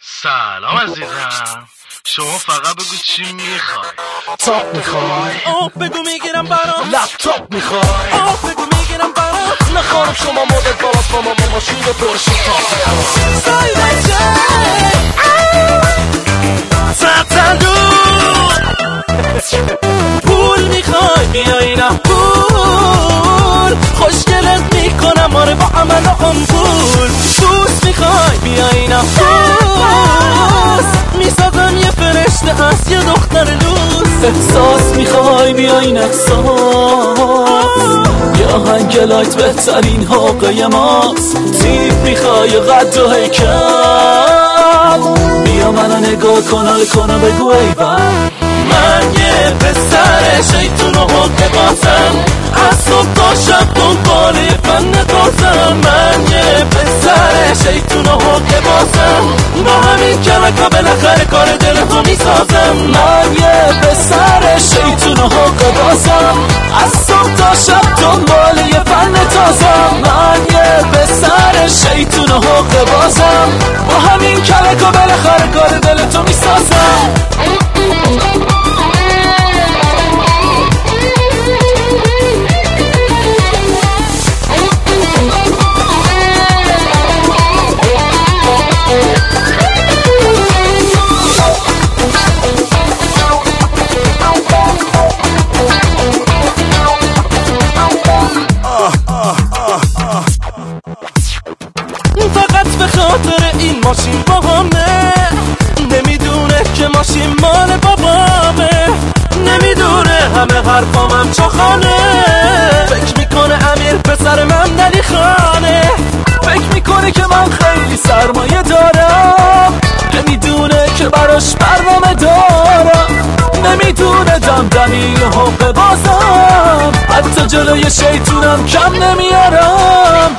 سلام عزیزم، شما فقط بگو چی میخوای. تاپ میخوای؟ بگو میگیرم برام. لپتاپ میخوای؟ بگو میگیرم برام. نه خانم شما مدل بالاست با ما ماشین پرشه تاپ میخوای. سایلنجه ستندو پول میخوای بیا اینم پول خوشگلت میکنم آره با عمل و پول بوس میخوای بیا اینم بوس میسازم یه فرشته هست یه دختر لوس احساس میخوای بیا این احساس یا هنگ لایت بهترین حقه ماست تیپ میخوای قد و هیکل بیا منو نگاه کنه بگو ایول من یه پسر شیطون و حقه بازم از صبح تا شب دنبال فن تازم من یه پسر شیطون و حقه بازم با همین کلکا بالاخره کار دلتو میسازم من یه پسر شیطون و حقه بازم از صبح تا شب دنبال یه فن تازم من یه پسر شیطون و حقه بازم با همین کلکا بالاخره کار دلتو میسازم فقط به خاطر این ماشین باهامه نمیدونه که ماشین مال بابامه نمیدونه همه حرفامم چخانه فکر میکنه امیر پسر ممدلی خانه فکر میکنه که من خیلی سرمایه دارم نمیدونه که براش برنامه دارم نمیدونه دمدمی حقه بازم حتی جلوی شیطونم کم نمیارم